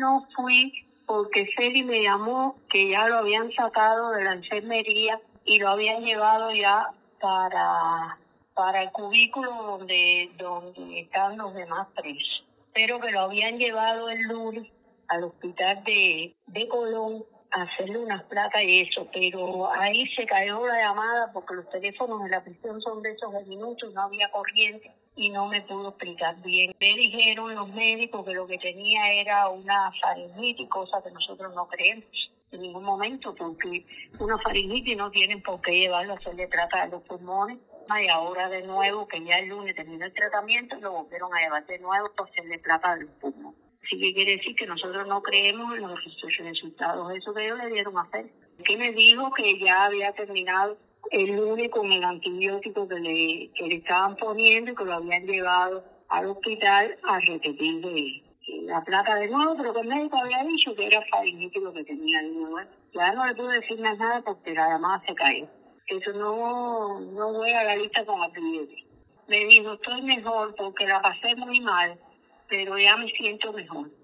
no fui porque Feli me llamó que ya lo habían sacado de la enfermería y lo habían llevado ya para el cubículo donde están los demás presos, pero que lo habían llevado el lunes al hospital de Colón a hacerle unas placas y eso, pero ahí se cayó la llamada porque los teléfonos de la prisión son de esos de minutos, no había corriente y no me pudo explicar bien. Me dijeron los médicos que lo que tenía era una faringitis, cosa que nosotros no creemos en ningún momento, porque una faringitis no tienen por qué llevarlo a hacerle trata de los pulmones. Y ahora de nuevo, que ya el lunes terminó el tratamiento, lo volvieron a llevar de nuevo para hacerle placa de los pulmones. Así que quiere decir que nosotros no creemos en los resultados de eso que ellos le dieron a hacer. Que me dijo que ya había terminado el lunes con el antibiótico que le estaban poniendo y que lo habían llevado al hospital a repetir la placa de nuevo, pero que el médico había dicho que era faringitis lo que tenía de nuevo. Ya no le pude decir más nada porque la llamada se cayó. Eso no voy a la lista con antibióticos. Me dijo, estoy mejor porque la pasé muy mal, pero ya me siento mejor.